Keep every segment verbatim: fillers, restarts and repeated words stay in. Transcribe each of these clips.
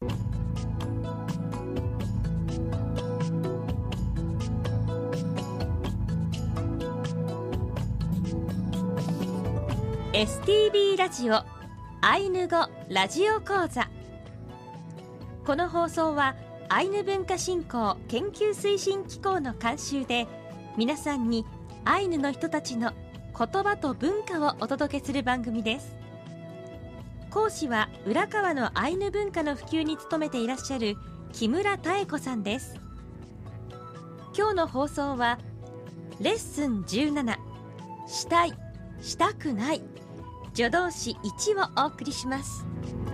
エスティービー ラジオアイヌ語ラジオ講座。この放送はアイヌ文化振興研究推進機構の監修で、皆さんにアイヌの人たちの言葉と文化をお届けする番組です。講師は浦川のアイヌ文化の普及に努めていらっしゃる木村妙子さんです。今日の放送はレッスンじゅうなな、したい、したくない、助動詞いちをお送りします。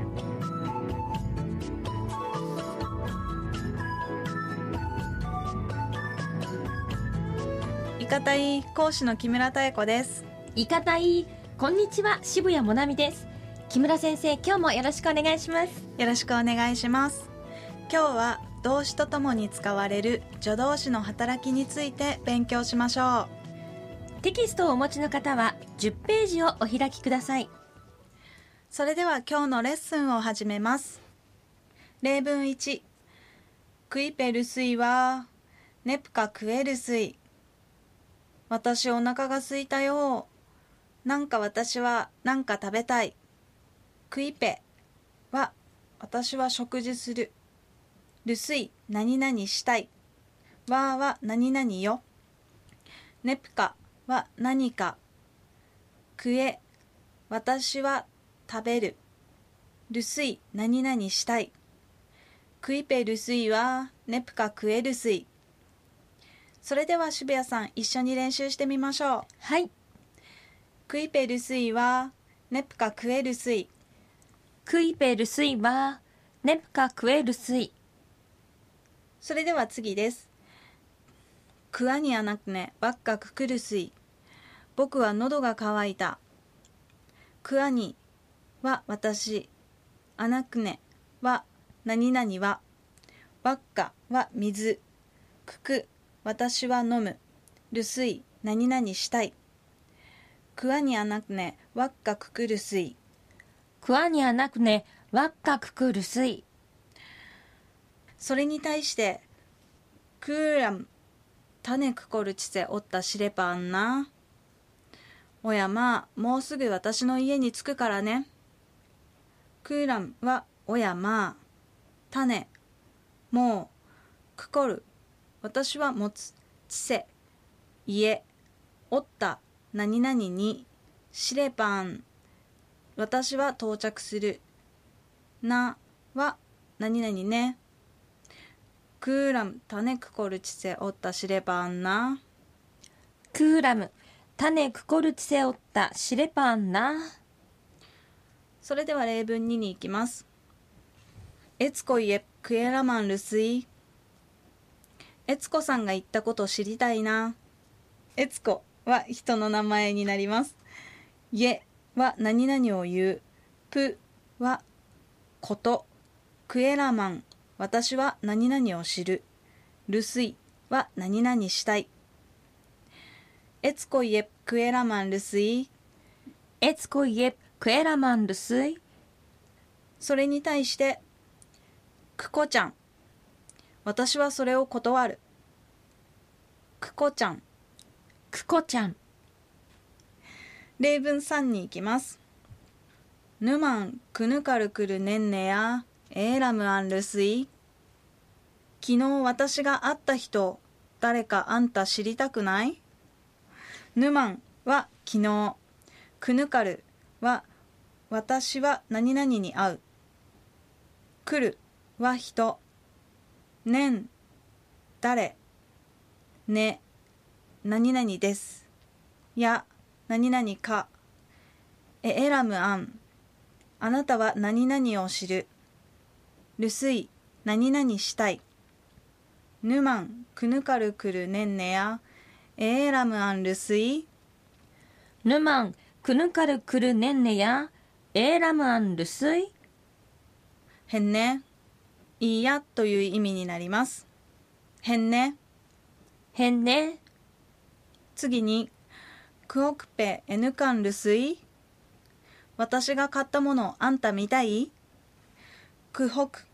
いかたい講師の木村妙子です。 いかたい、こんにちは、渋谷もなみです。木村先生、今日もよろしくお願いします。 よろしくお願いします。今日は動詞とともに使われる助動詞の働きについて勉強しましょう。 テキストをお持ちの方はじゅっページをお開きください。 それでは今日のレッスンを始めます。例文いち、クイペルスイはネプカクエルスイ。私お腹が空いたよ。なんか私はなんか食べたい。クイペは私は食事する。ルスイ何々したい。わーは何々よ。ネプカは何か。クエ私は食べる。ルスイ何々したい。クイペルスイはネプカクエルスイ。それでは渋谷さん、一緒に練習してみましょう。 はい。 クイペルスイはネプカクエルスイ。 クイペルスイはネプカクエルスイ。 それでは次です。クワニアナクネバッカククルスイ。僕は喉が渇いた。クワニは私。アナクネは何々は。バッカは水。クク私は飲む。ルスイ何々したい。クワニアナクネワッカククルスイ。 クワニアナクネワッカククルスイ。 それに対してクーラム種くこるちせおったしれぱんな。おやまあもうすぐ私の家に着くからね。クーラムはおやまあ、種もうくこる私は持つ、ちせ家おった何々にしれぱん私は到着する。なは何々ね。クーラム種くこるちせおったしれぱんな。 クーラム種くこるちせおったしれぱんな。 それでは例文にに行きます。エツコイエクエラマンルスイ。エツコさんが言ったこと知りたいな。エツコは人の名前になります。イエは何々を言う。プはこと。クエラマン私は何々を知る。ルスイは何々したい。エツコイエクエラマンルスイ。 エツコイエクエラマンルスイ。 それに対してクコちゃん私はそれを断る。クコちゃんクコちゃん。 例文さんに行きます。ヌマンクヌカルクルネンネやエーラムアンルスイ。昨日私が会った人、誰かあんた知りたくない？ヌマンは昨日、クヌカルは私は何々に会う。来るは人。ねん誰。ね何々です。や何々か。えエラムアンあなたは何々を知る。ルスイ何々したい。ヌマンクヌカルクルネンネやエーラムアンルスイ。 ヌマンクヌカルクルネンネやエーラムアンルスイ。 へんねいいやという意味になります。へんねへんね。 次にクオクペエヌカンルスイ。私が買ったものあんた見たい？クホク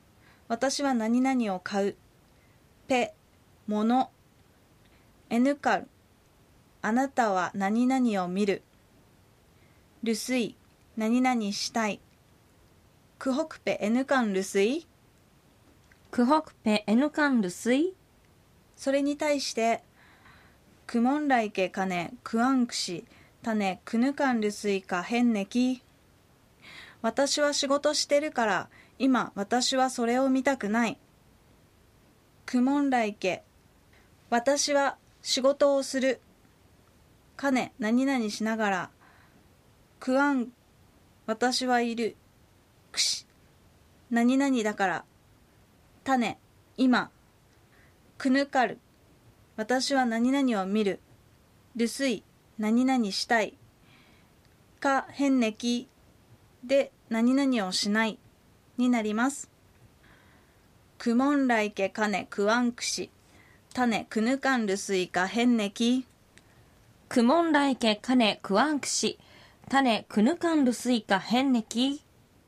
私は何々を買う。ペ、もの。エヌカル、あなたは何々を見る。ルスイ、何々したい。クホクペエヌカンルスイ。 クホクペエヌカンルスイ。 それに対して、クモンライケカネクアンクシタネクヌカンルスイカヘンネキ。私は仕事してるから、今私はそれを見たくない。クモンライケ、私は仕事をする。かね、何々しながら。クアン、私はいる。くし、何々だから。たね、今。くぬかる、私は何々を見る。るすい、何々したい。か、へんねきで何々をしないになります。くもんらいけかねくわんくし。たねくぬかんるすいかへんねき。 くもんらいけかねくわんくし。たねくぬかんるすいかへんねき。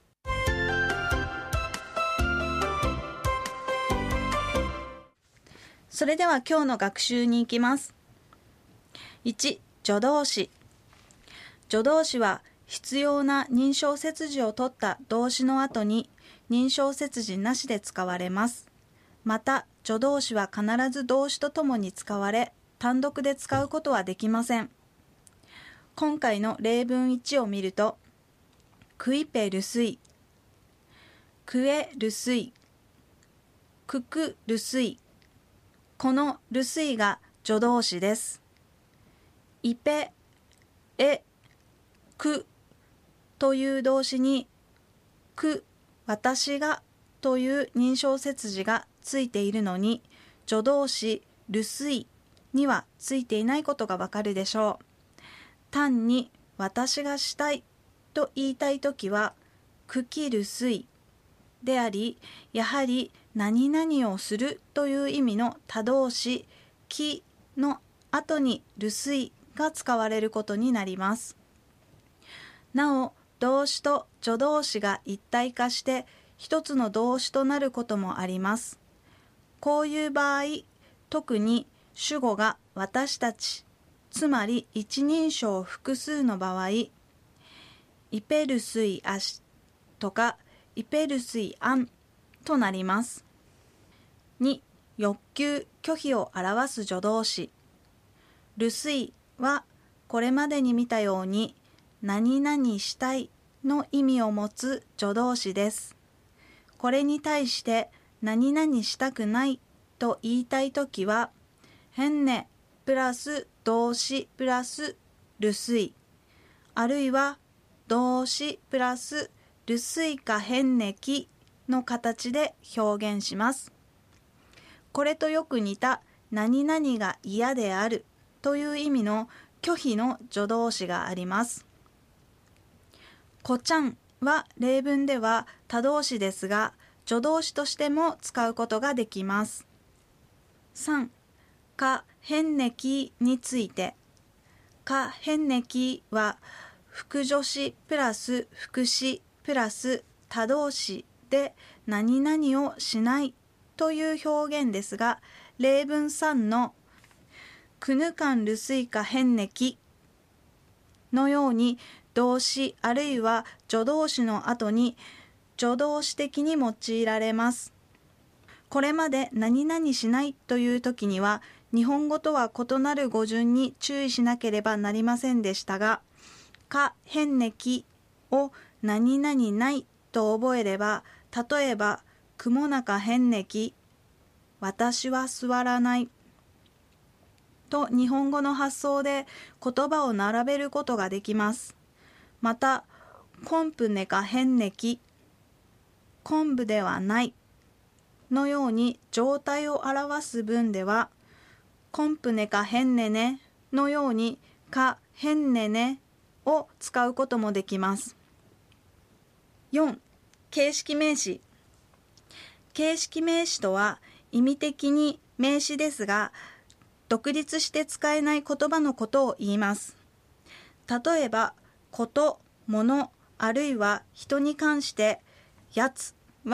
それでは今日の学習に行きます。いち. 助動詞。助動詞は必要な認証切字を取った動詞の後に認証切字なしで使われます。また、助動詞は必ず動詞とともに使われ、単独で使うことはできません。今回の例文いちを見ると、クイペルスイ、クエルスイ、ククルスイ。このルスイが助動詞です。イペ、エ、クという動詞に、ク、私がという認証切字がついているのに、助動詞ルスイにはついていないことがわかるでしょう。単に私がしたいと言いたいときは、クキルスイであり、やはり何々をするという意味の他動詞きの後にルスイが使われることになります。なお、動詞と助動詞が一体化して一つの動詞となることもあります。こういう場合、特に主語が私たち、つまり一人称複数の場合、イペルスイアシとかイペルスイアンとなります。に. 欲求、拒否を表す助動詞。ルスイはこれまでに見たように何々したいの意味を持つ助動詞です。これに対して何々したくないと言いたいときは、ヘンネプラス動詞プラスルスイ、あるいは動詞プラスルスイかヘンネキの形で表現します。これとよく似た何々が嫌であるという意味の拒否の助動詞があります。こちゃんは例文では他動詞ですが、助動詞としても使うことができます。さん. かへんねきについて。かへんねきは副助詞プラス副詞プラス他動詞で何々をしないという表現ですが、例文さんのクヌカンルスイカヘンネキのように動詞あるいは助動詞の後に助動詞的に用いられます。これまで何々しないという時には日本語とは異なる語順に注意しなければなりませんでしたが、かへんねきを何々ないと覚えれば、例えばくもなかへんねき、私は座らないと日本語の発想で言葉を並べることができます。また、昆布ねかへんねき、昆布ではないのように状態を表す文では、昆布ねかへんねねのようにかへんねねを使うこともできます。よん. 形式名詞。形式名詞とは意味的に名詞ですが、独立して使えない言葉のことを言います。例えば、こと、もの、あるいは人に関して、やつは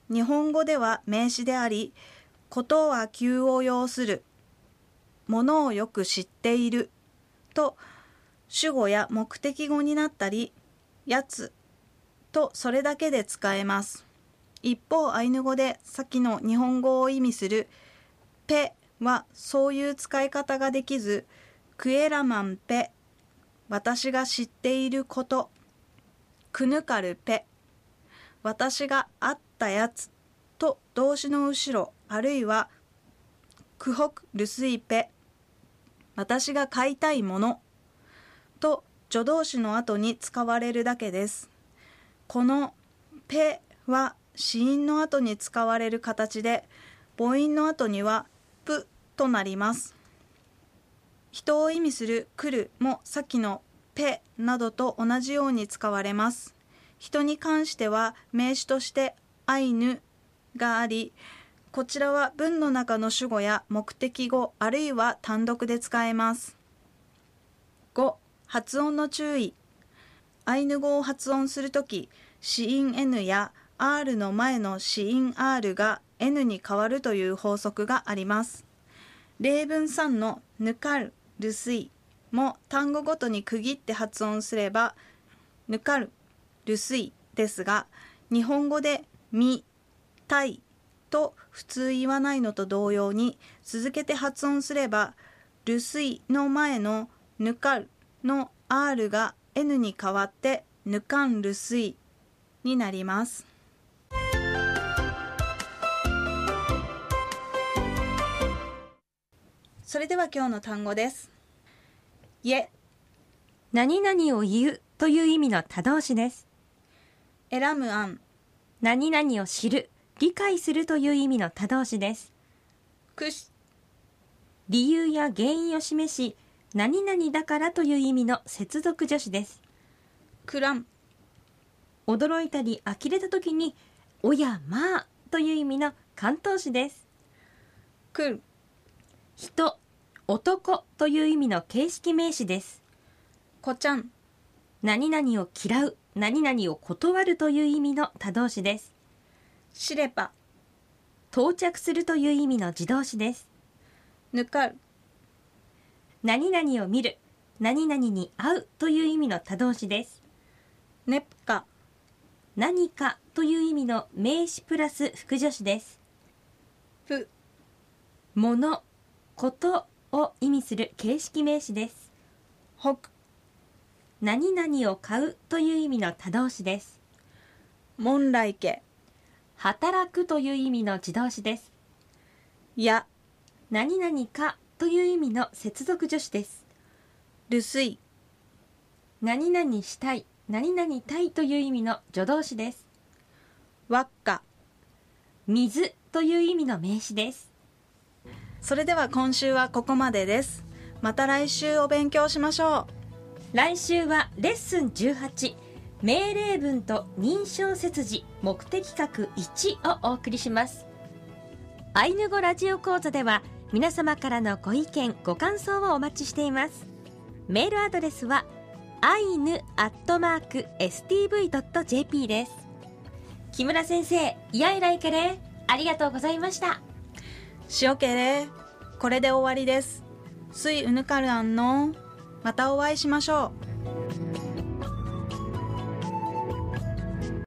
日本語では名詞であり、ことは急を要する、ものをよく知っていると主語や目的語になったり、やつとそれだけで使えます。一方、アイヌ語で先の日本語を意味するペはそういう使い方ができず、クエラマンペ、私が知っていること、クヌカルペ、私があったやつと動詞の後ろ、あるいはクホクルスイペ、私が買いたいものと助動詞の後に使われるだけです。このペは子音の後に使われる形で、母音の後にはプとなります。人を意味する来るもさっきのペなどと同じように使われます。人に関しては名詞としてアイヌがあり、こちらは文の中の主語や目的語あるいは単独で使えます。ご、発音の注意。アイヌ語を発音するとき、子音 N や R の前の子音 R が N に変わるという法則があります。例文さんのぬかる、るすいも単語ごとに区切って発音すればぬかる、るすいですが、日本語でみ、たいと普通言わないのと同様に続けて発音すれば、るすいの前のぬかるの R が N に変わってぬかんるすいになります。それでは今日の単語です。え、 何々を言うという意味の他動詞です。 えらむあん、 何々を知る、理解するという意味の他動詞です。 くし、 理由や原因を示し、何々だからという意味の接続助詞です。 くらん、 驚いたり呆れたときに、おやまあという意味の関東詞です。 くる、 人、男という意味の形式名詞です。 こちゃん、 何々を嫌う、何々を断るという意味の他動詞です。 しれぱ、 到着するという意味の自動詞です。 ぬかる、 何々を見る、何々に会うという意味の他動詞です。 ねっか、 何かという意味の名詞プラス副助詞です。 ぷ、 もの、ことを意味する形式名詞です。 ほく、 何々を買うという意味の他動詞です。 もんらいけ、 働くという意味の自動詞です。 や、 何々かという意味の接続助詞です。 るすい、 何々したい、何々たいという意味の助動詞です。 わっか。 水という意味の名詞です。 それでは今週はここまでです。また来週お勉強しましょう。来週はレッスンじゅうはち、命令文と認証切字目的確いちをお送りします。アイヌ語ラジオ講座では皆様からのご意見ご感想をお待ちしています。メールアドレスはアイヌアットマークエスティーブイドットジェーピー です。木村先生、イヤイライケレありがとうございました。 しおけれ、これで終わりです。スイウヌカルアンのまたお会いしましょう。